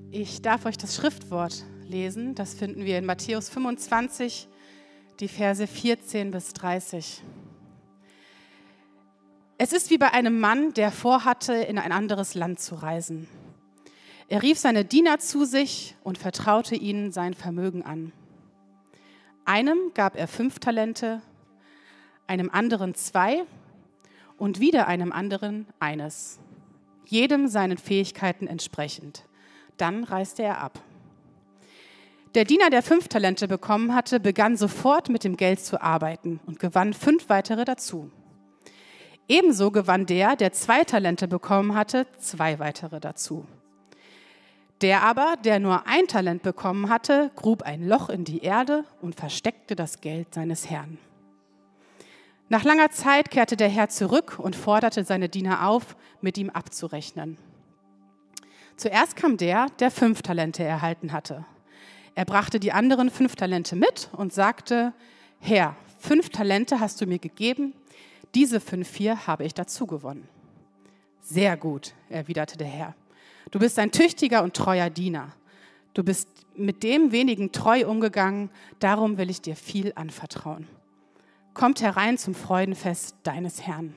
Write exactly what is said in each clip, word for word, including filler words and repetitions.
Ich darf euch das Schriftwort lesen. Das finden wir in Matthäus fünfundzwanzig, die Verse vierzehn bis dreißig. Es ist wie bei einem Mann, der vorhatte, in ein anderes Land zu reisen. Er rief seine Diener zu sich und vertraute ihnen sein Vermögen an. Einem gab er fünf Talente, einem anderen zwei und wieder einem anderen eines, jedem seinen Fähigkeiten entsprechend. Dann reiste er ab. Der Diener, der fünf Talente bekommen hatte, begann sofort mit dem Geld zu arbeiten und gewann fünf weitere dazu. Ebenso gewann der, der zwei Talente bekommen hatte, zwei weitere dazu. Der aber, der nur ein Talent bekommen hatte, grub ein Loch in die Erde und versteckte das Geld seines Herrn. Nach langer Zeit kehrte der Herr zurück und forderte seine Diener auf, mit ihm abzurechnen. Zuerst kam der, der fünf Talente erhalten hatte. Er brachte die anderen fünf Talente mit und sagte: Herr, fünf Talente hast du mir gegeben, diese fünf hier habe ich dazu gewonnen. Sehr gut, erwiderte der Herr. Du bist ein tüchtiger und treuer Diener. Du bist mit dem wenigen treu umgegangen, darum will ich dir viel anvertrauen. Kommt herein zum Freudenfest deines Herrn.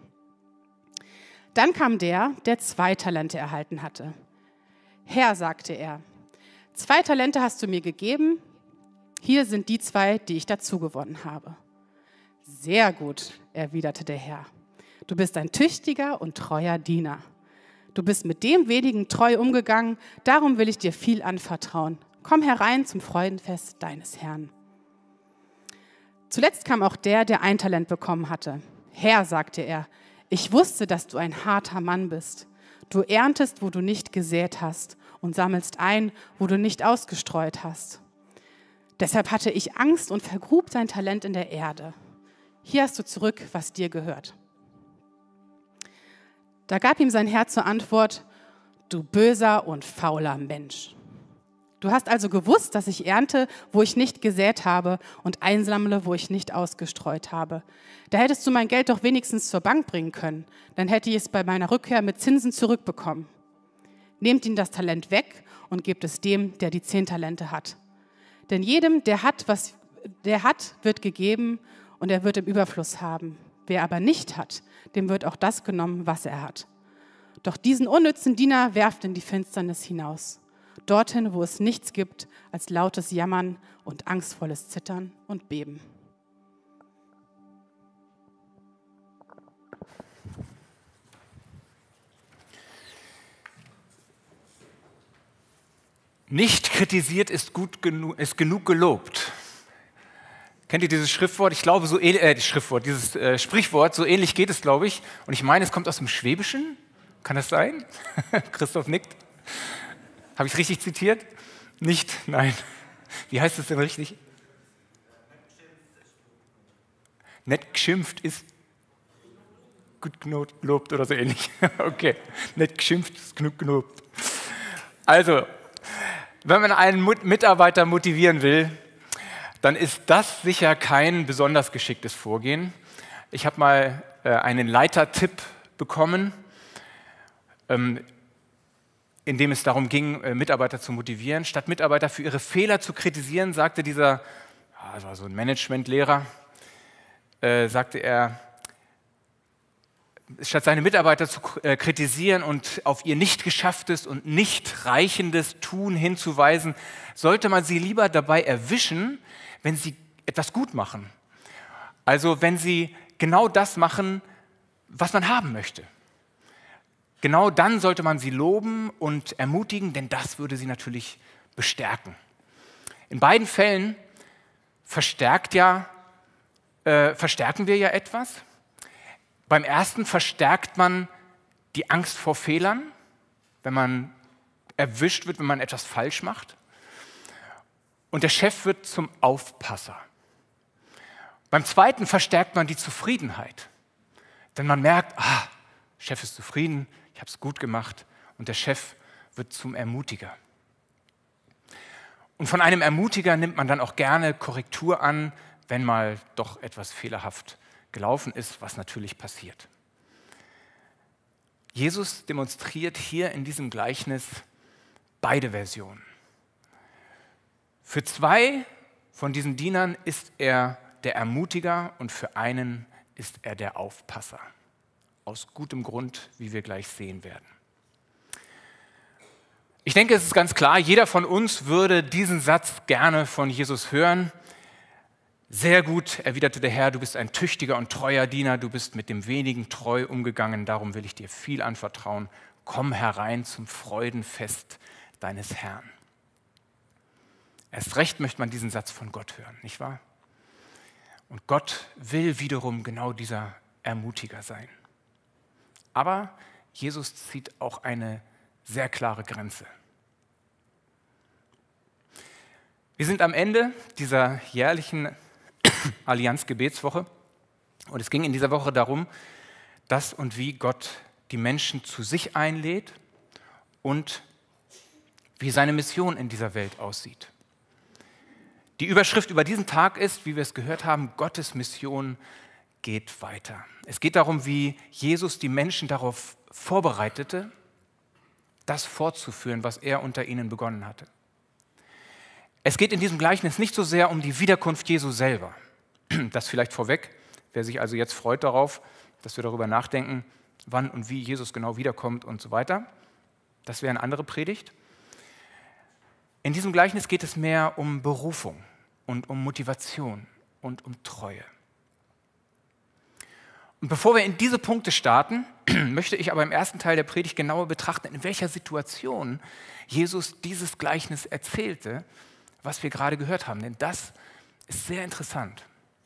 Dann kam der, der zwei Talente erhalten hatte. Herr, sagte er, zwei Talente hast du mir gegeben, hier sind die zwei, die ich dazu gewonnen habe. Sehr gut, erwiderte der Herr. Du bist ein tüchtiger und treuer Diener. Du bist mit dem wenigen treu umgegangen, darum will ich dir viel anvertrauen. Komm herein zum Freudenfest deines Herrn. Zuletzt kam auch der, der ein Talent bekommen hatte. Herr, sagte er, ich wusste, dass du ein harter Mann bist. Du erntest, wo du nicht gesät hast und sammelst ein, wo du nicht ausgestreut hast. Deshalb hatte ich Angst und vergrub dein Talent in der Erde. Hier hast du zurück, was dir gehört. Da gab ihm sein Herr zur Antwort: Du böser und fauler Mensch. Du hast also gewusst, dass ich ernte, wo ich nicht gesät habe und einsammle, wo ich nicht ausgestreut habe. Da hättest du mein Geld doch wenigstens zur Bank bringen können, dann hätte ich es bei meiner Rückkehr mit Zinsen zurückbekommen. Nehmt ihm das Talent weg und gebt es dem, der die zehn Talente hat. Denn jedem, der hat, was der hat, wird gegeben und er wird im Überfluss haben. Wer aber nicht hat, dem wird auch das genommen, was er hat. Doch diesen unnützen Diener werft in die Finsternis hinaus. Dorthin, wo es nichts gibt als lautes Jammern und angstvolles Zittern und Beben. Nicht kritisiert ist, gut genu- ist genug gelobt. Kennt ihr dieses Schriftwort? Ich glaube, so ähnlich, äh, Schriftwort, dieses äh, Sprichwort, so ähnlich geht es, glaube ich. Und ich meine, es kommt aus dem Schwäbischen. Kann das sein? Christoph nickt. Habe ich es richtig zitiert? Nicht? Nein. Wie heißt es denn richtig? Nett geschimpft ist gut gelobt oder so ähnlich. Okay. Nett geschimpft ist genug gelobt. Also, wenn man einen Mitarbeiter motivieren will, dann ist das sicher kein besonders geschicktes Vorgehen. Ich habe mal äh, einen Leitertipp bekommen, ähm, in dem es darum ging, äh, Mitarbeiter zu motivieren. Statt Mitarbeiter für ihre Fehler zu kritisieren, sagte dieser, ja, das war so ein Managementlehrer, äh, sagte er, statt seine Mitarbeiter zu äh, kritisieren und auf ihr nicht geschafftes und nicht reichendes Tun hinzuweisen, sollte man sie lieber dabei erwischen, wenn sie etwas gut machen. Also wenn sie genau das machen, was man haben möchte. Genau dann sollte man sie loben und ermutigen, denn das würde sie natürlich bestärken. In beiden Fällen verstärkt ja, äh, verstärken wir ja etwas. Beim ersten verstärkt man die Angst vor Fehlern, wenn man erwischt wird, wenn man etwas falsch macht. Und der Chef wird zum Aufpasser. Beim zweiten verstärkt man die Zufriedenheit. Denn man merkt, ah, Chef ist zufrieden, ich habe es gut gemacht. Und der Chef wird zum Ermutiger. Und von einem Ermutiger nimmt man dann auch gerne Korrektur an, wenn mal doch etwas fehlerhaft gelaufen ist, was natürlich passiert. Jesus demonstriert hier in diesem Gleichnis beide Versionen. Für zwei von diesen Dienern ist er der Ermutiger und für einen ist er der Aufpasser. Aus gutem Grund, wie wir gleich sehen werden. Ich denke, es ist ganz klar, jeder von uns würde diesen Satz gerne von Jesus hören. Sehr gut, erwiderte der Herr, du bist ein tüchtiger und treuer Diener, du bist mit dem Wenigen treu umgegangen, darum will ich dir viel anvertrauen. Komm herein zum Freudenfest deines Herrn. Erst recht möchte man diesen Satz von Gott hören, nicht wahr? Und Gott will wiederum genau dieser Ermutiger sein. Aber Jesus zieht auch eine sehr klare Grenze. Wir sind am Ende dieser jährlichen Allianz-Gebetswoche und es ging in dieser Woche darum, dass und wie Gott die Menschen zu sich einlädt und wie seine Mission in dieser Welt aussieht. Die Überschrift über diesen Tag ist, wie wir es gehört haben, Gottes Mission geht weiter. Es geht darum, wie Jesus die Menschen darauf vorbereitete, das fortzuführen, was er unter ihnen begonnen hatte. Es geht in diesem Gleichnis nicht so sehr um die Wiederkunft Jesu selber. Das vielleicht vorweg, wer sich also jetzt freut darauf, dass wir darüber nachdenken, wann und wie Jesus genau wiederkommt und so weiter. Das wäre eine andere Predigt. In diesem Gleichnis geht es mehr um Berufung und um Motivation und um Treue. Und bevor wir in diese Punkte starten, möchte ich aber im ersten Teil der Predigt genauer betrachten, in welcher Situation Jesus dieses Gleichnis erzählte, was wir gerade gehört haben. Denn das ist sehr interessant.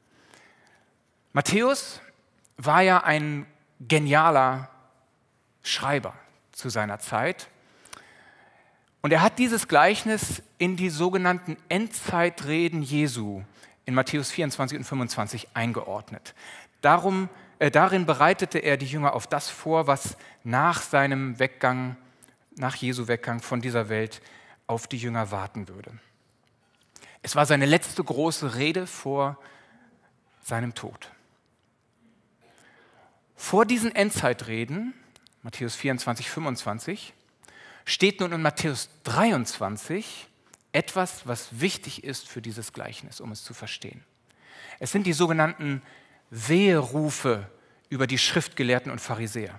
Matthäus war ja ein genialer Schreiber zu seiner Zeit. Und er hat dieses Gleichnis in die sogenannten Endzeitreden Jesu in Matthäus vierundzwanzig und fünfundzwanzig eingeordnet. Darum, äh, darin bereitete er die Jünger auf das vor, was nach seinem Weggang, nach Jesu Weggang von dieser Welt auf die Jünger warten würde. Es war seine letzte große Rede vor seinem Tod. Vor diesen Endzeitreden, Matthäus vierundzwanzig, fünfundzwanzig, steht nun in Matthäus dreiundzwanzig etwas, was wichtig ist für dieses Gleichnis, um es zu verstehen. Es sind die sogenannten Weherufe über die Schriftgelehrten und Pharisäer.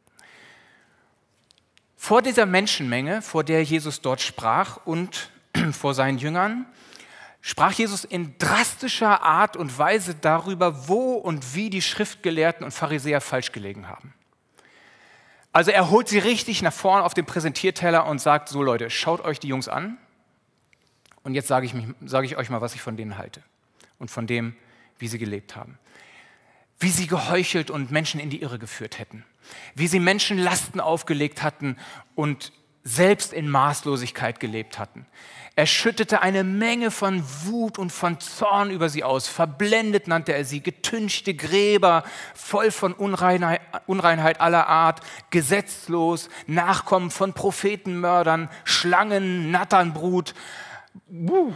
Vor dieser Menschenmenge, vor der Jesus dort sprach und vor seinen Jüngern, sprach Jesus in drastischer Art und Weise darüber, wo und wie die Schriftgelehrten und Pharisäer falsch gelegen haben. Also er holt sie richtig nach vorne auf den Präsentierteller und sagt, so Leute, schaut euch die Jungs an und jetzt sage ich, mich, sage ich euch mal, was ich von denen halte und von dem, wie sie gelebt haben. Wie sie geheuchelt und Menschen in die Irre geführt hätten. Wie sie Menschen Lasten aufgelegt hatten und selbst in Maßlosigkeit gelebt hatten. Er schüttete eine Menge von Wut und von Zorn über sie aus. Verblendet nannte er sie, getünchte Gräber, voll von Unreinheit, Unreinheit aller Art, gesetzlos, Nachkommen von Prophetenmördern, Schlangen, Natternbrut. Uh.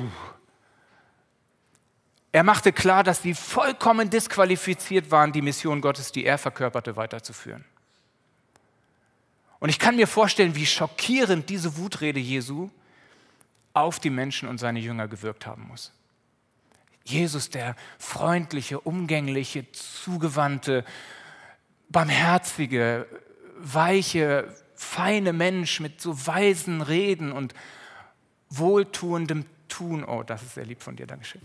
Er machte klar, dass sie vollkommen disqualifiziert waren, die Mission Gottes, die er verkörperte, weiterzuführen. Und ich kann mir vorstellen, wie schockierend diese Wutrede Jesu auf die Menschen und seine Jünger gewirkt haben muss. Jesus, der freundliche, umgängliche, zugewandte, barmherzige, weiche, feine Mensch mit so weisen Reden und wohltuendem Tun. Oh, das ist sehr lieb von dir, Dankeschön.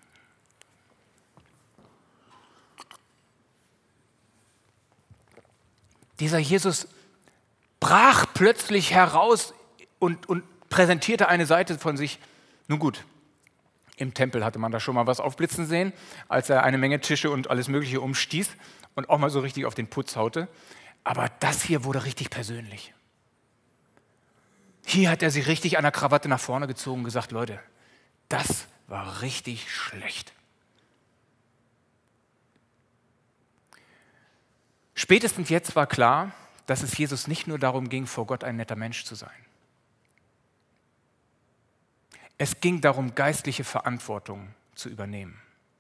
Dieser Jesus brach plötzlich heraus und, und präsentierte eine Seite von sich. Nun gut, im Tempel hatte man da schon mal was aufblitzen sehen, als er eine Menge Tische und alles Mögliche umstieß und auch mal so richtig auf den Putz haute. Aber das hier wurde richtig persönlich. Hier hat er sich richtig an der Krawatte nach vorne gezogen und gesagt, Leute, das war richtig schlecht. Spätestens jetzt war klar, dass es Jesus nicht nur darum ging, vor Gott ein netter Mensch zu sein. Es ging darum, geistliche Verantwortung zu übernehmen.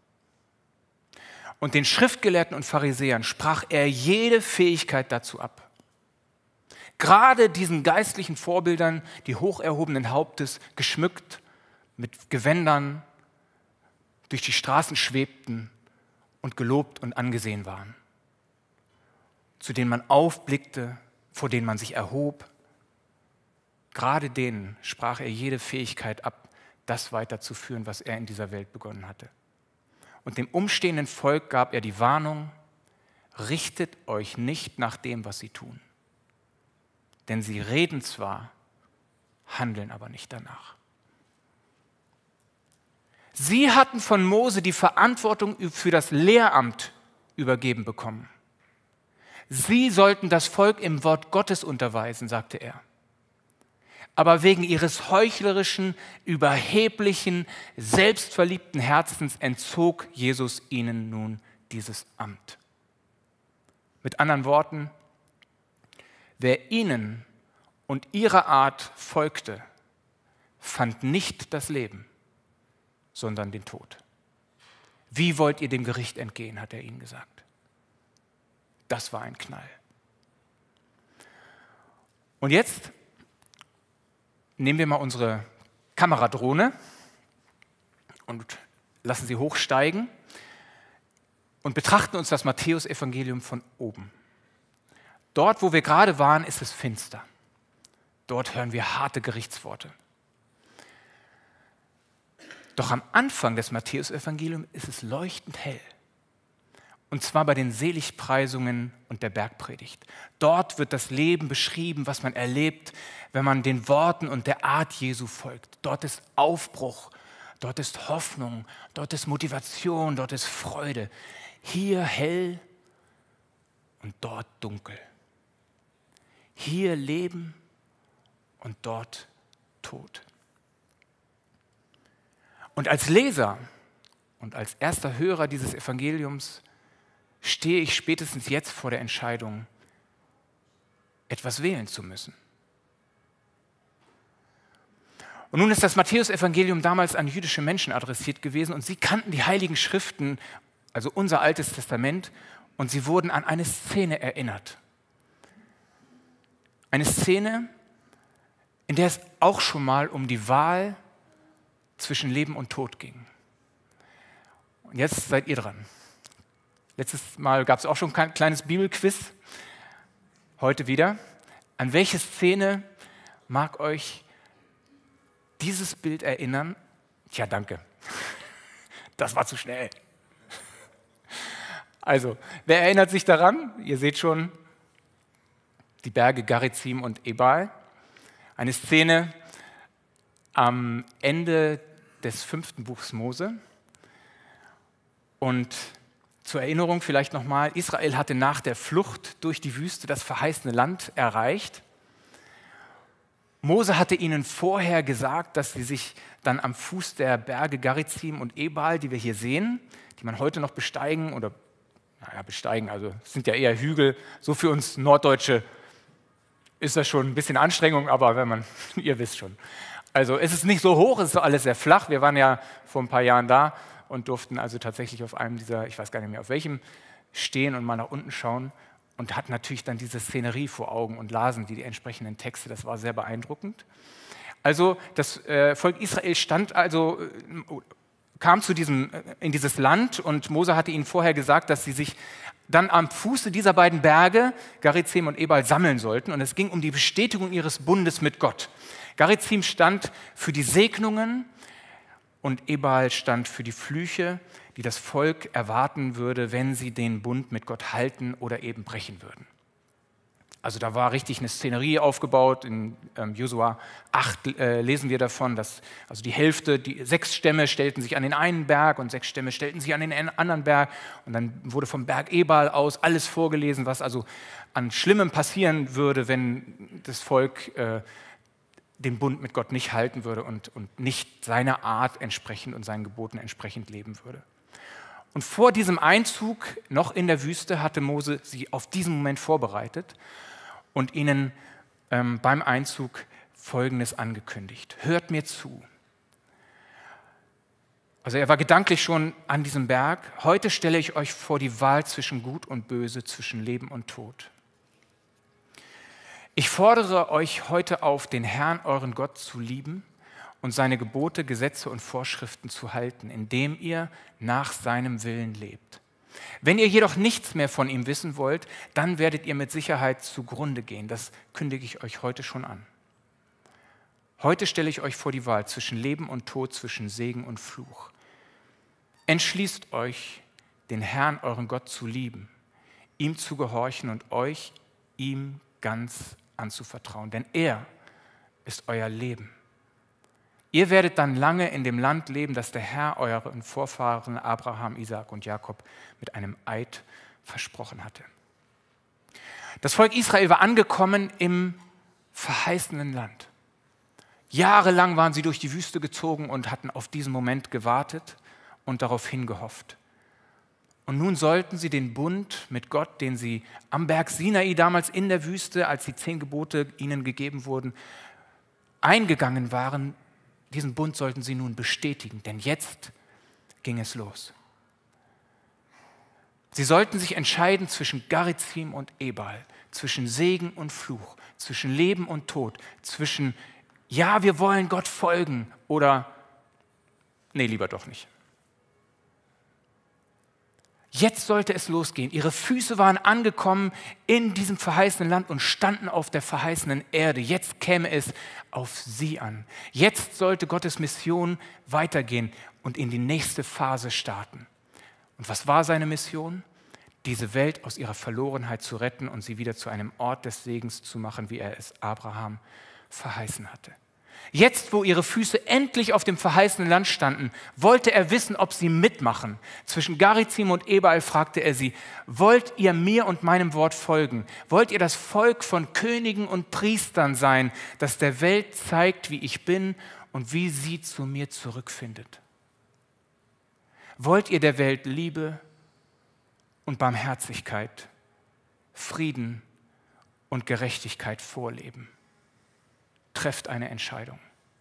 Und den Schriftgelehrten und Pharisäern sprach er jede Fähigkeit dazu ab. Gerade diesen geistlichen Vorbildern, die hoch erhobenen Hauptes, geschmückt mit Gewändern, durch die Straßen schwebten und gelobt und angesehen waren, zu denen man aufblickte, vor denen man sich erhob. Gerade denen sprach er jede Fähigkeit ab, das weiterzuführen, was er in dieser Welt begonnen hatte. Und dem umstehenden Volk gab er die Warnung: Richtet euch nicht nach dem, was sie tun. Denn sie reden zwar, handeln aber nicht danach. Sie hatten von Mose die Verantwortung für das Lehramt übergeben bekommen. Sie sollten das Volk im Wort Gottes unterweisen, sagte er. Aber wegen ihres heuchlerischen, überheblichen, selbstverliebten Herzens entzog Jesus ihnen nun dieses Amt. Mit anderen Worten, wer ihnen und ihrer Art folgte, fand nicht das Leben, sondern den Tod. Wie wollt ihr dem Gericht entgehen, hat er ihnen gesagt. Das war ein Knall. Und jetzt nehmen wir mal unsere Kameradrohne und lassen sie hochsteigen und betrachten uns das Matthäusevangelium von oben. Dort, wo wir gerade waren, ist es finster. Dort hören wir harte Gerichtsworte. Doch am Anfang des Matthäusevangeliums ist es leuchtend hell. Und zwar bei den Seligpreisungen und der Bergpredigt. Dort wird das Leben beschrieben, was man erlebt, wenn man den Worten und der Art Jesu folgt. Dort ist Aufbruch, dort ist Hoffnung, dort ist Motivation, dort ist Freude. Hier hell und dort dunkel. Hier Leben und dort Tod. Und als Leser und als erster Hörer dieses Evangeliums stehe ich spätestens jetzt vor der Entscheidung, etwas wählen zu müssen. Und nun ist das Matthäusevangelium damals an jüdische Menschen adressiert gewesen und sie kannten die Heiligen Schriften, also unser Altes Testament, und sie wurden an eine Szene erinnert. Eine Szene, in der es auch schon mal um die Wahl zwischen Leben und Tod ging. Und jetzt seid ihr dran. Letztes Mal gab es auch schon ein kleines Bibelquiz. Heute wieder. An welche Szene mag euch dieses Bild erinnern? Tja, danke. Das war zu schnell. Also, wer erinnert sich daran? Ihr seht schon die Berge Garizim und Ebal. Eine Szene am Ende des fünften Buchs Mose. Und zur Erinnerung vielleicht nochmal, Israel hatte nach der Flucht durch die Wüste das verheißene Land erreicht. Mose hatte ihnen vorher gesagt, dass sie sich dann am Fuß der Berge Garizim und Ebal, die wir hier sehen, die man heute noch besteigen oder, naja, besteigen, also es sind ja eher Hügel, so für uns Norddeutsche ist das schon ein bisschen Anstrengung, aber wenn man, ihr wisst schon. Also es ist nicht so hoch, es ist alles sehr flach. Wir waren ja vor ein paar Jahren da und durften also tatsächlich auf einem dieser, ich weiß gar nicht mehr auf welchem, stehen und mal nach unten schauen und hatten natürlich dann diese Szenerie vor Augen und lasen die, die entsprechenden Texte. Das war sehr beeindruckend. Also das äh, Volk Israel stand also, äh, kam zu diesem, äh, in dieses Land und Mose hatte ihnen vorher gesagt, dass sie sich dann am Fuße dieser beiden Berge, Garizim und Ebal, sammeln sollten. Und es ging um die Bestätigung ihres Bundes mit Gott. Garizim stand für die Segnungen und Ebal stand für die Flüche, die das Volk erwarten würde, wenn sie den Bund mit Gott halten oder eben brechen würden. Also da war richtig eine Szenerie aufgebaut. In ähm, Josua acht äh, lesen wir davon, dass also die Hälfte, die sechs Stämme stellten sich an den einen Berg und sechs Stämme stellten sich an den anderen Berg. Und dann wurde vom Berg Ebal aus alles vorgelesen, was also an Schlimmem passieren würde, wenn das Volk äh, den Bund mit Gott nicht halten würde und, und nicht seiner Art entsprechend und seinen Geboten entsprechend leben würde. Und vor diesem Einzug, noch in der Wüste, hatte Mose sie auf diesen Moment vorbereitet und ihnen ähm, beim Einzug Folgendes angekündigt: Hört mir zu. Also er war gedanklich schon an diesem Berg. Heute stelle ich euch vor die Wahl zwischen Gut und Böse, zwischen Leben und Tod. Ich fordere euch heute auf, den Herrn, euren Gott, zu lieben und seine Gebote, Gesetze und Vorschriften zu halten, indem ihr nach seinem Willen lebt. Wenn ihr jedoch nichts mehr von ihm wissen wollt, dann werdet ihr mit Sicherheit zugrunde gehen. Das kündige ich euch heute schon an. Heute stelle ich euch vor die Wahl zwischen Leben und Tod, zwischen Segen und Fluch. Entschließt euch, den Herrn, euren Gott, zu lieben, ihm zu gehorchen und euch ihm ganz anzuvertrauen, denn er ist euer Leben. Ihr werdet dann lange in dem Land leben, das der Herr euren Vorfahren Abraham, Isaak und Jakob mit einem Eid versprochen hatte. Das Volk Israel war angekommen im verheißenen Land. Jahrelang waren sie durch die Wüste gezogen und hatten auf diesen Moment gewartet und darauf hingehofft. Und nun sollten sie den Bund mit Gott, den sie am Berg Sinai damals in der Wüste, als die zehn Gebote ihnen gegeben wurden, eingegangen waren, diesen Bund sollten sie nun bestätigen, denn jetzt ging es los. Sie sollten sich entscheiden zwischen Garizim und Ebal, zwischen Segen und Fluch, zwischen Leben und Tod, zwischen ja, wir wollen Gott folgen oder nee, lieber doch nicht. Jetzt sollte es losgehen. Ihre Füße waren angekommen in diesem verheißenen Land und standen auf der verheißenen Erde. Jetzt käme es auf sie an. Jetzt sollte Gottes Mission weitergehen und in die nächste Phase starten. Und was war seine Mission? Diese Welt aus ihrer Verlorenheit zu retten und sie wieder zu einem Ort des Segens zu machen, wie er es Abraham verheißen hatte. Jetzt, wo ihre Füße endlich auf dem verheißenen Land standen, wollte er wissen, ob sie mitmachen. Zwischen Garizim und Ebal fragte er sie, wollt ihr mir und meinem Wort folgen? Wollt ihr das Volk von Königen und Priestern sein, das der Welt zeigt, wie ich bin und wie sie zu mir zurückfindet? Wollt ihr der Welt Liebe und Barmherzigkeit, Frieden und Gerechtigkeit vorleben? Trefft eine Entscheidung.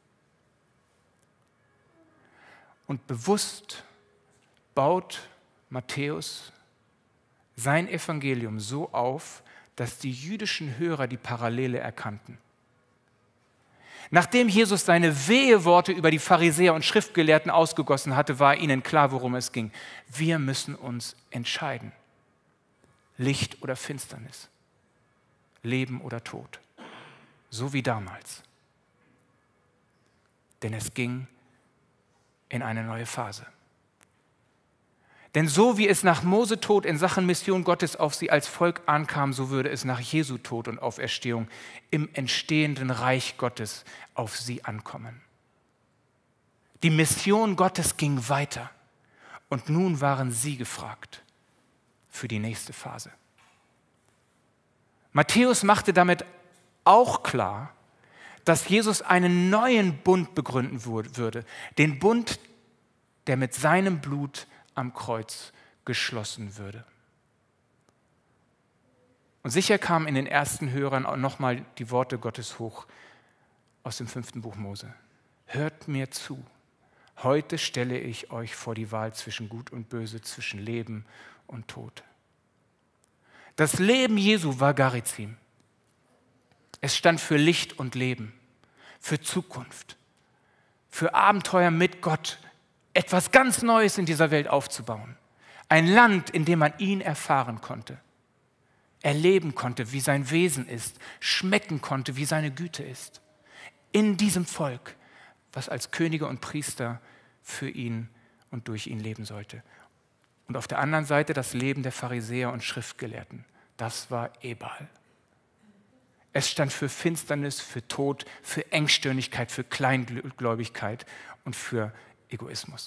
Und bewusst baut Matthäus sein Evangelium so auf, dass die jüdischen Hörer die Parallele erkannten. Nachdem Jesus seine Weheworte über die Pharisäer und Schriftgelehrten ausgegossen hatte, war ihnen klar, worum es ging. Wir müssen uns entscheiden. Licht oder Finsternis, Leben oder Tod. So wie damals. Denn es ging in eine neue Phase. Denn so wie es nach Mose Tod in Sachen Mission Gottes auf sie als Volk ankam, so würde es nach Jesu Tod und Auferstehung im entstehenden Reich Gottes auf sie ankommen. Die Mission Gottes ging weiter und nun waren sie gefragt für die nächste Phase. Matthäus machte damit auch klar, dass Jesus einen neuen Bund begründen würde, den Bund, der mit seinem Blut am Kreuz geschlossen würde. Und sicher kamen in den ersten Hörern auch nochmal die Worte Gottes hoch aus dem fünften Buch Mose. Hört mir zu, heute stelle ich euch vor die Wahl zwischen Gut und Böse, zwischen Leben und Tod. Das Leben Jesu war Garizim. Es stand für Licht und Leben, für Zukunft, für Abenteuer mit Gott, etwas ganz Neues in dieser Welt aufzubauen. Ein Land, in dem man ihn erfahren konnte, erleben konnte, wie sein Wesen ist, schmecken konnte, wie seine Güte ist. In diesem Volk, was als Könige und Priester für ihn und durch ihn leben sollte. Und auf der anderen Seite das Leben der Pharisäer und Schriftgelehrten. Das war Ebal. Es stand für Finsternis, für Tod, für Engstirnigkeit, für Kleingläubigkeit und für Egoismus.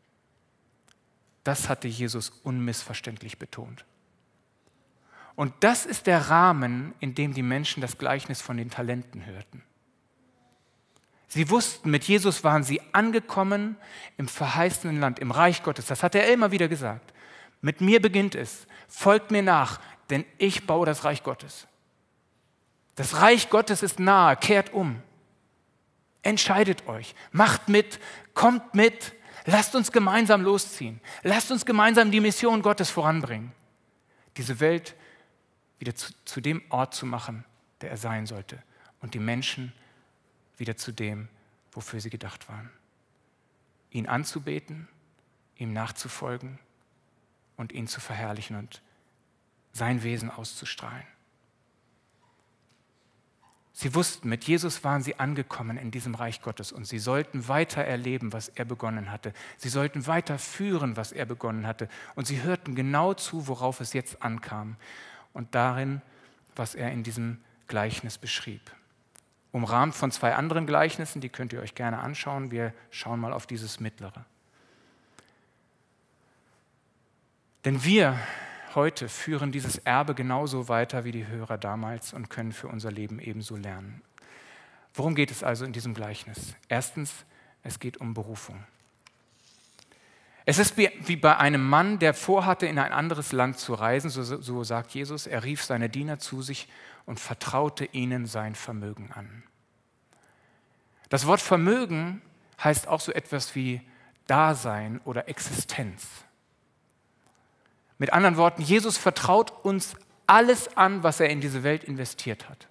Das hatte Jesus unmissverständlich betont. Und das ist der Rahmen, in dem die Menschen das Gleichnis von den Talenten hörten. Sie wussten, mit Jesus waren sie angekommen im verheißenen Land, im Reich Gottes. Das hat er immer wieder gesagt. Mit mir beginnt es, folgt mir nach, denn ich baue das Reich Gottes. Das Reich Gottes ist nahe, kehrt um. Entscheidet euch, macht mit, kommt mit, lasst uns gemeinsam losziehen. Lasst uns gemeinsam die Mission Gottes voranbringen. Diese Welt wieder zu, zu dem Ort zu machen, der er sein sollte, und die Menschen wieder zu dem, wofür sie gedacht waren. Ihn anzubeten, ihm nachzufolgen und ihn zu verherrlichen und sein Wesen auszustrahlen. Sie wussten, mit Jesus waren sie angekommen in diesem Reich Gottes und sie sollten weiter erleben, was er begonnen hatte. Sie sollten weiter führen, was er begonnen hatte. Und sie hörten genau zu, worauf es jetzt ankam und darin, was er in diesem Gleichnis beschrieb. Umrahmt von zwei anderen Gleichnissen, die könnt ihr euch gerne anschauen. Wir schauen mal auf dieses mittlere. Denn wir heute führen dieses Erbe genauso weiter wie die Hörer damals und können für unser Leben ebenso lernen. Worum geht es also in diesem Gleichnis? Erstens, es geht um Berufung. Es ist wie bei einem Mann, der vorhatte, in ein anderes Land zu reisen, so, so sagt Jesus, er rief seine Diener zu sich und vertraute ihnen sein Vermögen an. Das Wort Vermögen heißt auch so etwas wie Dasein oder Existenz. Mit anderen Worten, Jesus vertraut uns alles an, was er in diese Welt investiert hat.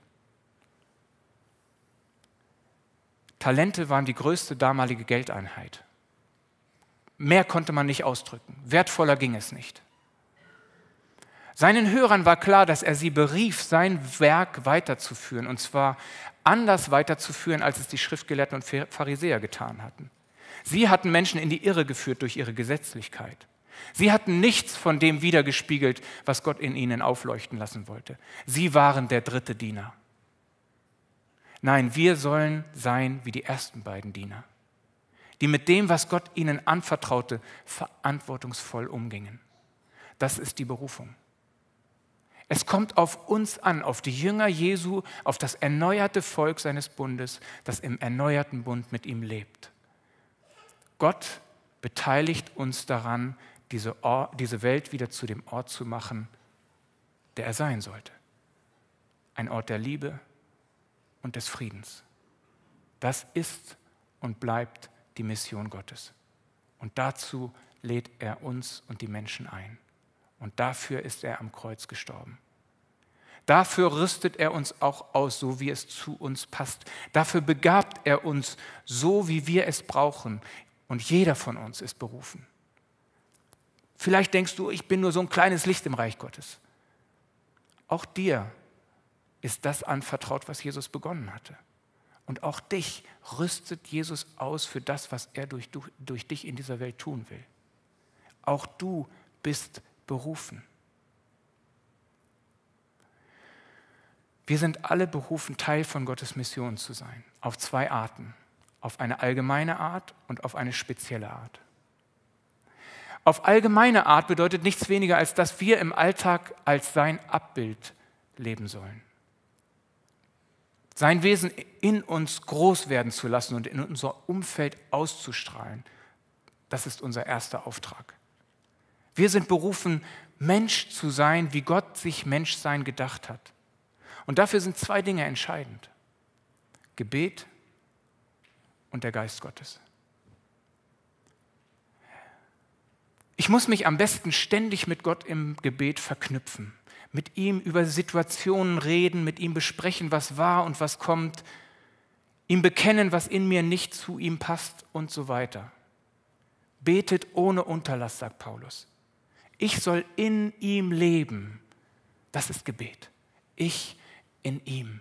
Talente waren die größte damalige Geldeinheit. Mehr konnte man nicht ausdrücken. Wertvoller ging es nicht. Seinen Hörern war klar, dass er sie berief, sein Werk weiterzuführen, und zwar anders weiterzuführen, als es die Schriftgelehrten und Pharisäer getan hatten. Sie hatten Menschen in die Irre geführt durch ihre Gesetzlichkeit. Sie hatten nichts von dem wiedergespiegelt, was Gott in ihnen aufleuchten lassen wollte. Sie waren der dritte Diener. Nein, wir sollen sein wie die ersten beiden Diener, die mit dem, was Gott ihnen anvertraute, verantwortungsvoll umgingen. Das ist die Berufung. Es kommt auf uns an, auf die Jünger Jesu, auf das erneuerte Volk seines Bundes, das im erneuerten Bund mit ihm lebt. Gott beteiligt uns daran, diese, Or- diese Welt wieder zu dem Ort zu machen, der er sein sollte. Ein Ort der Liebe und des Friedens. Das ist und bleibt die Mission Gottes. Und dazu lädt er uns und die Menschen ein. Und dafür ist er am Kreuz gestorben. Dafür rüstet er uns auch aus, so wie es zu uns passt. Dafür begabt er uns so, wie wir es brauchen. Und jeder von uns ist berufen. Vielleicht denkst du, ich bin nur so ein kleines Licht im Reich Gottes. Auch dir ist das anvertraut, was Jesus begonnen hatte. Und auch dich rüstet Jesus aus für das, was er durch, durch dich in dieser Welt tun will. Auch du bist berufen. Wir sind alle berufen, Teil von Gottes Mission zu sein. Auf zwei Arten. Auf eine allgemeine Art und auf eine spezielle Art. Auf allgemeine Art bedeutet nichts weniger, als dass wir im Alltag als sein Abbild leben sollen. Sein Wesen in uns groß werden zu lassen und in unser Umfeld auszustrahlen, das ist unser erster Auftrag. Wir sind berufen, Mensch zu sein, wie Gott sich Menschsein gedacht hat. Und dafür sind zwei Dinge entscheidend: Gebet und der Geist Gottes. Ich muss mich am besten ständig mit Gott im Gebet verknüpfen, mit ihm über Situationen reden, mit ihm besprechen, was war und was kommt, ihm bekennen, was in mir nicht zu ihm passt und so weiter. Betet ohne Unterlass, sagt Paulus. Ich soll in ihm leben. Das ist Gebet. Ich in ihm.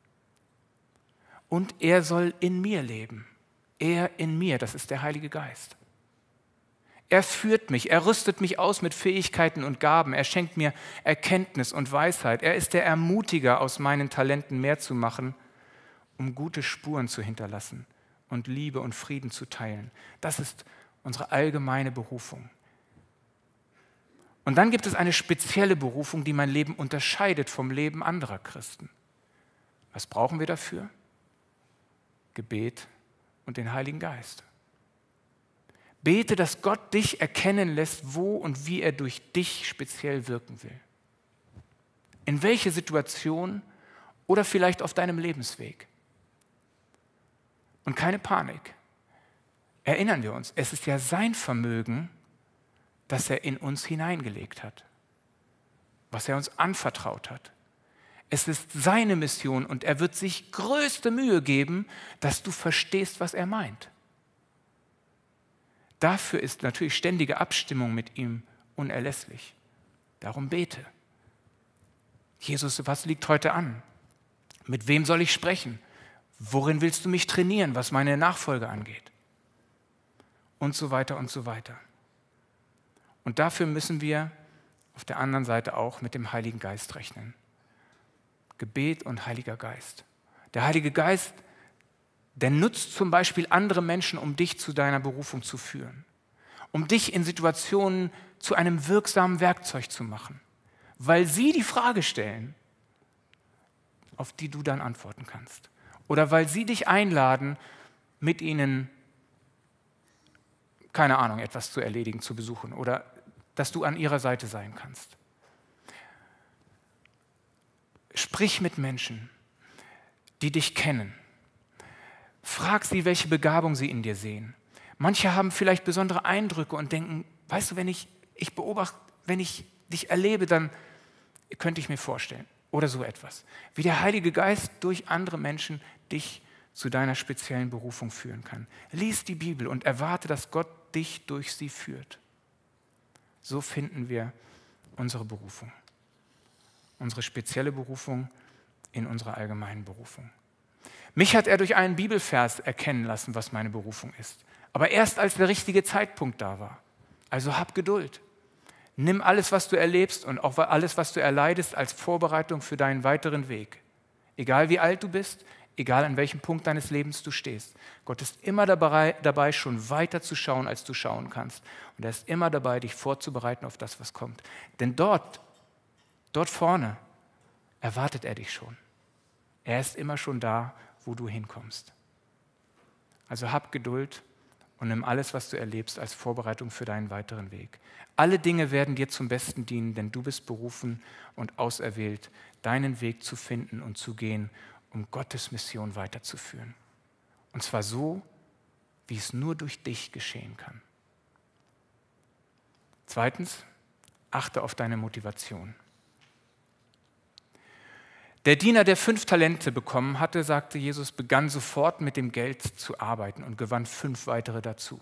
Und er soll in mir leben. Er in mir, das ist der Heilige Geist. Er führt mich, er rüstet mich aus mit Fähigkeiten und Gaben. Er schenkt mir Erkenntnis und Weisheit. Er ist der Ermutiger, aus meinen Talenten mehr zu machen, um gute Spuren zu hinterlassen und Liebe und Frieden zu teilen. Das ist unsere allgemeine Berufung. Und dann gibt es eine spezielle Berufung, die mein Leben unterscheidet vom Leben anderer Christen. Was brauchen wir dafür? Gebet und den Heiligen Geist. Bete, dass Gott dich erkennen lässt, wo und wie er durch dich speziell wirken will. In welche Situation oder vielleicht auf deinem Lebensweg. Und keine Panik. Erinnern wir uns, es ist ja sein Vermögen, das er in uns hineingelegt hat, was er uns anvertraut hat. Es ist seine Mission und er wird sich größte Mühe geben, dass du verstehst, was er meint. Dafür ist natürlich ständige Abstimmung mit ihm unerlässlich. Darum bete. Jesus, was liegt heute an? Mit wem soll ich sprechen? Worin willst du mich trainieren, was meine Nachfolge angeht? Und so weiter und so weiter. Und dafür müssen wir auf der anderen Seite auch mit dem Heiligen Geist rechnen. Gebet und Heiliger Geist. Der Heilige Geist, der nutzt zum Beispiel andere Menschen, um dich zu deiner Berufung zu führen. Um dich in Situationen zu einem wirksamen Werkzeug zu machen. Weil sie die Frage stellen, auf die du dann antworten kannst. Oder weil sie dich einladen, mit ihnen, keine Ahnung, etwas zu erledigen, zu besuchen. Oder dass du an ihrer Seite sein kannst. Sprich mit Menschen, die dich kennen. Frag sie, welche Begabung sie in dir sehen. Manche haben vielleicht besondere Eindrücke und denken, weißt du, wenn ich, ich beobachte, wenn ich dich erlebe, dann könnte ich mir vorstellen. Oder so etwas. Wie der Heilige Geist durch andere Menschen dich zu deiner speziellen Berufung führen kann. Lies die Bibel und erwarte, dass Gott dich durch sie führt. So finden wir unsere Berufung. Unsere spezielle Berufung in unserer allgemeinen Berufung. Mich hat er durch einen Bibelvers erkennen lassen, was meine Berufung ist. Aber erst als der richtige Zeitpunkt da war. Also hab Geduld. Nimm alles, was du erlebst und auch alles, was du erleidest, als Vorbereitung für deinen weiteren Weg. Egal wie alt du bist, egal an welchem Punkt deines Lebens du stehst. Gott ist immer dabei, dabei, schon weiter zu schauen, als du schauen kannst. Und er ist immer dabei, dich vorzubereiten auf das, was kommt. Denn dort, dort vorne, erwartet er dich schon. Er ist immer schon da, wo du hinkommst. Also hab Geduld und nimm alles, was du erlebst, als Vorbereitung für deinen weiteren Weg. Alle Dinge werden dir zum Besten dienen, denn du bist berufen und auserwählt, deinen Weg zu finden und zu gehen, um Gottes Mission weiterzuführen. Und zwar so, wie es nur durch dich geschehen kann. Zweitens, achte auf deine Motivation. Der Diener, der fünf Talente bekommen hatte, sagte Jesus, begann sofort mit dem Geld zu arbeiten und gewann fünf weitere dazu.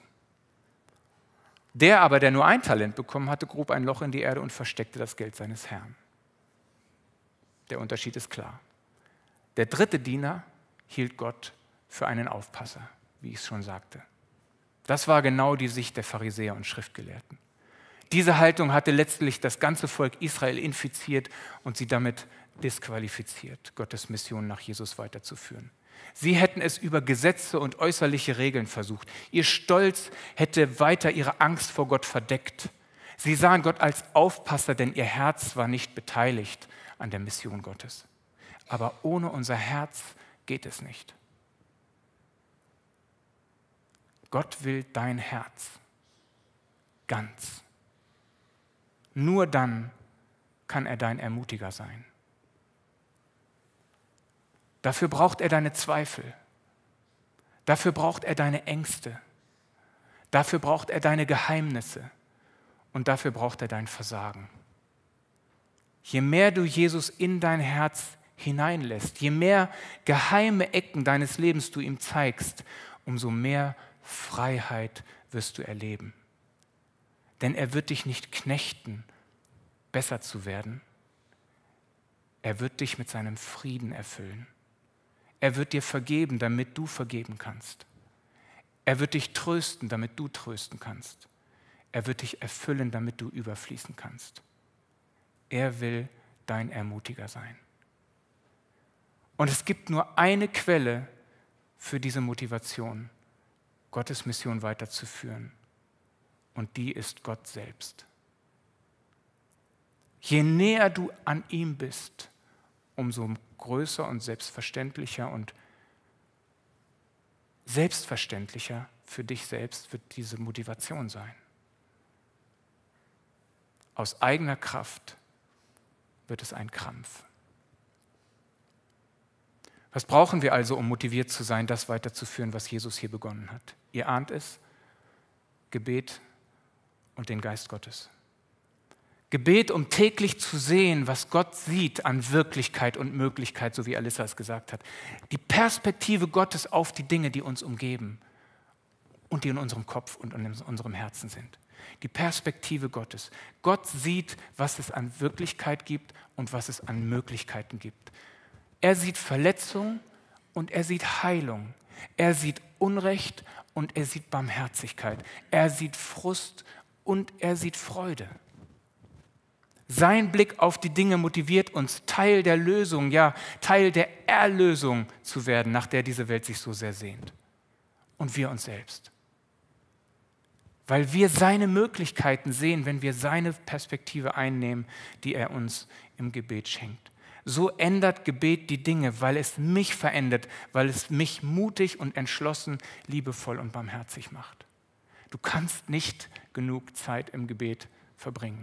Der aber, der nur ein Talent bekommen hatte, grub ein Loch in die Erde und versteckte das Geld seines Herrn. Der Unterschied ist klar. Der dritte Diener hielt Gott für einen Aufpasser, wie ich es schon sagte. Das war genau die Sicht der Pharisäer und Schriftgelehrten. Diese Haltung hatte letztlich das ganze Volk Israel infiziert und sie damit disqualifiziert, Gottes Mission nach Jesus weiterzuführen. Sie hätten es über Gesetze und äußerliche Regeln versucht. Ihr Stolz hätte weiter ihre Angst vor Gott verdeckt. Sie sahen Gott als Aufpasser, denn ihr Herz war nicht beteiligt an der Mission Gottes. Aber ohne unser Herz geht es nicht. Gott will dein Herz ganz. Nur dann kann er dein Ermutiger sein. Dafür braucht er deine Zweifel. Dafür braucht er deine Ängste. Dafür braucht er deine Geheimnisse. Und dafür braucht er dein Versagen. Je mehr du Jesus in dein Herz hineinlässt, je mehr geheime Ecken deines Lebens du ihm zeigst, umso mehr Freiheit wirst du erleben. Denn er wird dich nicht knechten, besser zu werden. Er wird dich mit seinem Frieden erfüllen. Er wird dir vergeben, damit du vergeben kannst. Er wird dich trösten, damit du trösten kannst. Er wird dich erfüllen, damit du überfließen kannst. Er will dein Ermutiger sein. Und es gibt nur eine Quelle für diese Motivation, Gottes Mission weiterzuführen. Und die ist Gott selbst. Je näher du an ihm bist, umso größer und selbstverständlicher und selbstverständlicher für dich selbst wird diese Motivation sein. Aus eigener Kraft wird es ein Krampf. Was brauchen wir also, um motiviert zu sein, das weiterzuführen, was Jesus hier begonnen hat? Ihr ahnt es, Gebet und den Geist Gottes. Gebet, um täglich zu sehen, was Gott sieht an Wirklichkeit und Möglichkeit, so wie Alissa es gesagt hat. Die Perspektive Gottes auf die Dinge, die uns umgeben und die in unserem Kopf und in unserem Herzen sind. Die Perspektive Gottes. Gott sieht, was es an Wirklichkeit gibt und was es an Möglichkeiten gibt. Er sieht Verletzung und er sieht Heilung. Er sieht Unrecht und er sieht Barmherzigkeit. Er sieht Frust und er sieht Freude. Sein Blick auf die Dinge motiviert uns, Teil der Lösung, ja, Teil der Erlösung zu werden, nach der diese Welt sich so sehr sehnt. Und wir uns selbst. Weil wir seine Möglichkeiten sehen, wenn wir seine Perspektive einnehmen, die er uns im Gebet schenkt. So ändert Gebet die Dinge, weil es mich verändert, weil es mich mutig und entschlossen, liebevoll und barmherzig macht. Du kannst nicht genug Zeit im Gebet verbringen.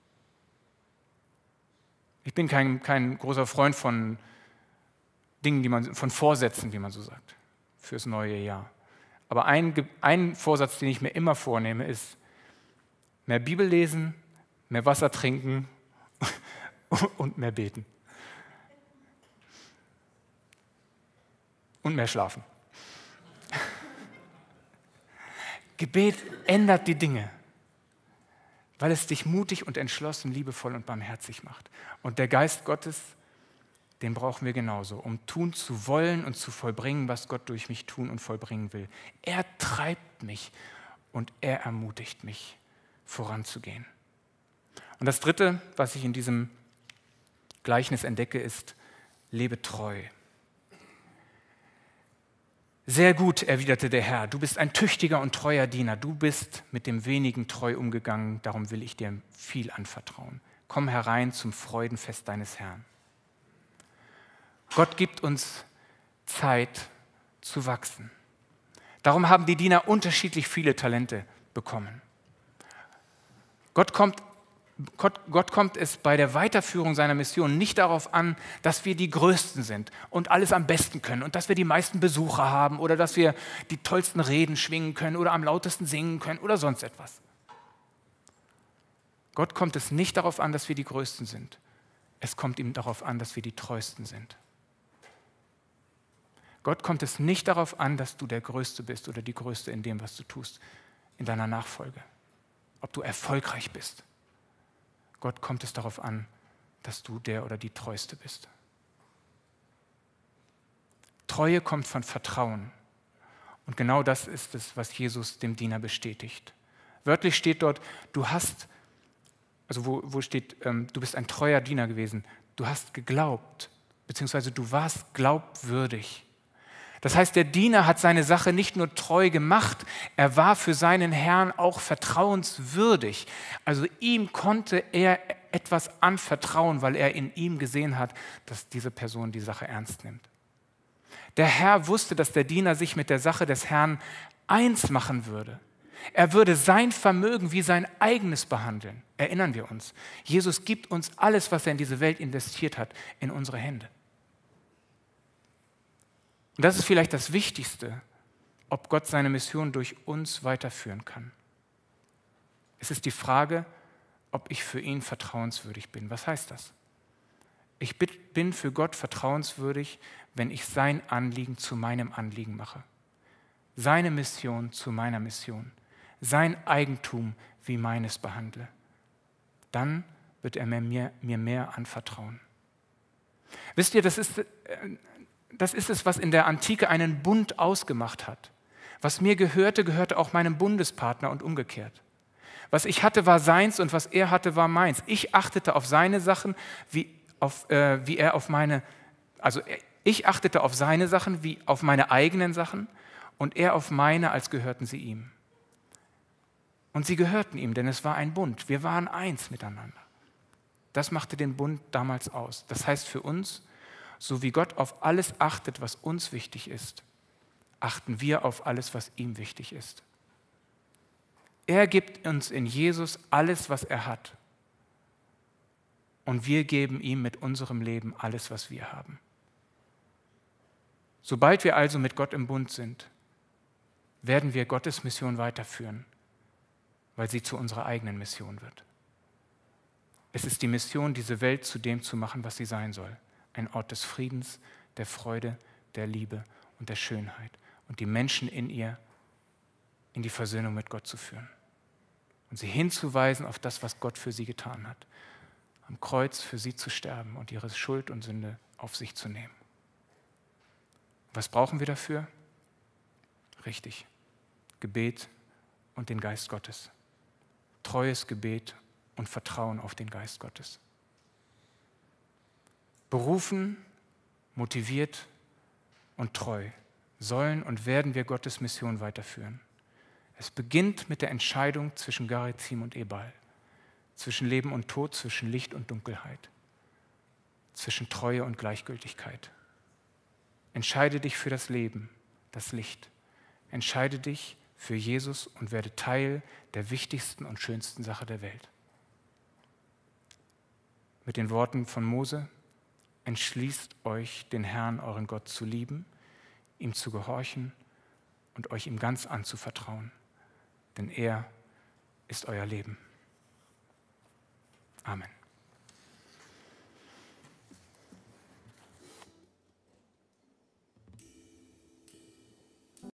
Ich bin kein, kein großer Freund von Dingen, die man, von Vorsätzen, wie man so sagt, fürs neue Jahr. Aber ein, ein Vorsatz, den ich mir immer vornehme, ist mehr Bibel lesen, mehr Wasser trinken und mehr beten. Und mehr schlafen. Gebet ändert die Dinge, weil es dich mutig und entschlossen, liebevoll und barmherzig macht. Und der Geist Gottes, den brauchen wir genauso, um tun zu wollen und zu vollbringen, was Gott durch mich tun und vollbringen will. Er treibt mich und er ermutigt mich, voranzugehen. Und das Dritte, was ich in diesem Gleichnis entdecke, ist, lebe treu. Sehr gut, erwiderte der Herr, du bist ein tüchtiger und treuer Diener, du bist mit dem Wenigen treu umgegangen, darum will ich dir viel anvertrauen. Komm herein zum Freudenfest deines Herrn. Gott gibt uns Zeit zu wachsen. Darum haben die Diener unterschiedlich viele Talente bekommen. Gott kommt Gott, Gott kommt es bei der Weiterführung seiner Mission nicht darauf an, dass wir die Größten sind und alles am besten können und dass wir die meisten Besucher haben oder dass wir die tollsten Reden schwingen können oder am lautesten singen können oder sonst etwas. Gott kommt es nicht darauf an, dass wir die Größten sind. Es kommt ihm darauf an, dass wir die Treuesten sind. Gott kommt es nicht darauf an, dass du der Größte bist oder die Größte in dem, was du tust, in deiner Nachfolge, ob du erfolgreich bist. Gott kommt es darauf an, dass du der oder die Treueste bist. Treue kommt von Vertrauen. Und genau das ist es, was Jesus dem Diener bestätigt. Wörtlich steht dort, du hast, also wo, wo steht, ähm, du bist ein treuer Diener gewesen. Du hast geglaubt, beziehungsweise du warst glaubwürdig. Das heißt, der Diener hat seine Sache nicht nur treu gemacht, er war für seinen Herrn auch vertrauenswürdig. Also ihm konnte er etwas anvertrauen, weil er in ihm gesehen hat, dass diese Person die Sache ernst nimmt. Der Herr wusste, dass der Diener sich mit der Sache des Herrn eins machen würde. Er würde sein Vermögen wie sein eigenes behandeln. Erinnern wir uns. Jesus gibt uns alles, was er in diese Welt investiert hat, in unsere Hände. Und das ist vielleicht das Wichtigste, ob Gott seine Mission durch uns weiterführen kann. Es ist die Frage, ob ich für ihn vertrauenswürdig bin. Was heißt das? Ich bin für Gott vertrauenswürdig, wenn ich sein Anliegen zu meinem Anliegen mache. Seine Mission zu meiner Mission. Sein Eigentum wie meines behandle. Dann wird er mir, mir mehr anvertrauen. Wisst ihr, das ist... Äh, Das ist es, was in der Antike einen Bund ausgemacht hat. Was mir gehörte, gehörte auch meinem Bundespartner und umgekehrt. Was ich hatte, war seins und was er hatte, war meins. Ich achtete auf seine Sachen, wie, auf, äh, wie er auf meine, also ich achtete auf seine Sachen wie auf meine eigenen Sachen und er auf meine, als gehörten sie ihm. Und sie gehörten ihm, denn es war ein Bund. Wir waren eins miteinander. Das machte den Bund damals aus. Das heißt für uns, so wie Gott auf alles achtet, was uns wichtig ist, achten wir auf alles, was ihm wichtig ist. Er gibt uns in Jesus alles, was er hat. Und wir geben ihm mit unserem Leben alles, was wir haben. Sobald wir also mit Gott im Bund sind, werden wir Gottes Mission weiterführen, weil sie zu unserer eigenen Mission wird. Es ist die Mission, diese Welt zu dem zu machen, was sie sein soll. Ein Ort des Friedens, der Freude, der Liebe und der Schönheit. Und die Menschen in ihr in die Versöhnung mit Gott zu führen. Und sie hinzuweisen auf das, was Gott für sie getan hat. Am Kreuz für sie zu sterben und ihre Schuld und Sünde auf sich zu nehmen. Was brauchen wir dafür? Richtig, Gebet und den Geist Gottes. Treues Gebet und Vertrauen auf den Geist Gottes. Berufen, motiviert und treu sollen und werden wir Gottes Mission weiterführen. Es beginnt mit der Entscheidung zwischen Gerizim und Ebal, zwischen Leben und Tod, zwischen Licht und Dunkelheit, zwischen Treue und Gleichgültigkeit. Entscheide dich für das Leben, das Licht. Entscheide dich für Jesus und werde Teil der wichtigsten und schönsten Sache der Welt. Mit den Worten von Mose: Entschließt euch, den Herrn, euren Gott, zu lieben, ihm zu gehorchen und euch ihm ganz anzuvertrauen, denn er ist euer Leben. Amen.